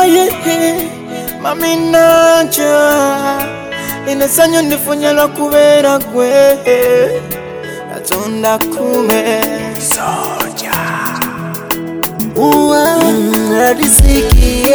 Mami nacha inasanyo nifunyala kubera gwe Natonda kume Soja Radisiki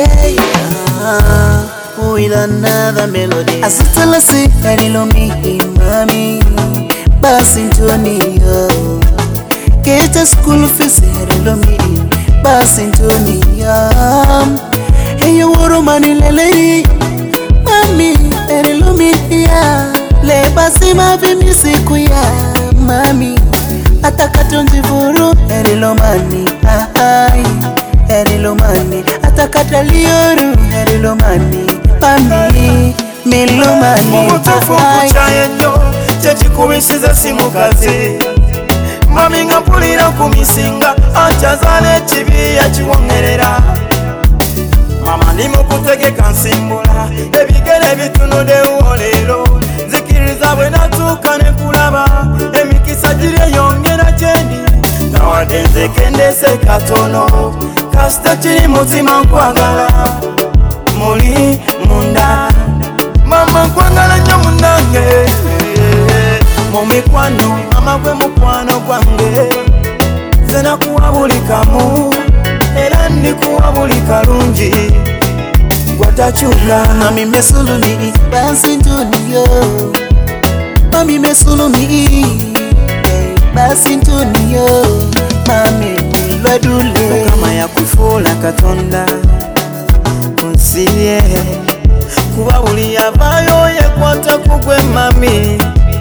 with another melody Asitala si Hello me mami Basi Antonio Get a school fees Hello me Basi Antonio Hey you woro mani lele Mami Hello me Le basi mavi misiku ya Mami Atakato njivuru Hello mani Hello mani Atakata liyoru Hello mani Mami Milo mani Mumutufu kuchaye nyo Chechi kubisiza simu kazi Mami nga pulira kumisinga Achazale chibi ya chiwongerera Mama ni mukutegeka nsimbula Ebigere bitunode uolero Zikiriza bwe natukane kulaba Emikisa jire yongera chendi Nawadenze kendese katono Kasita chiri mutima nkwagala Muli munda Mama nkwagala nyo munange Mumikwano mama gwe mukwano gwange Zena kuwa buli kamu Era ndi kuwa buli kalungi Gwatachuka Mami mesulumi Basi Antonio Mami mesulumi Basi Antonio Mami nilwadule Kama ya kufula katonda Kunsiye Kuba uli yabayo yekwata kugwe mami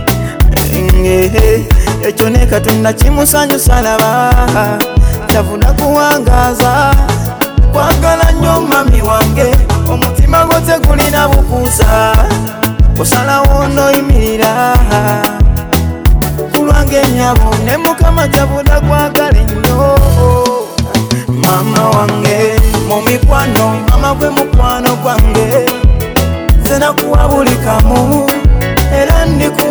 Echo ne katonda chimusanyo salaba Chavuna kuwangaza Kwagala nyo mami wange Omutima gote gulina bukusa Osala wono imirira Kulwange nyabo ne mukama chavuna kwagala nnyo Mama wange Mumikwano mama gwe mukwano gwange Zena kuwa buli kamu Era ndi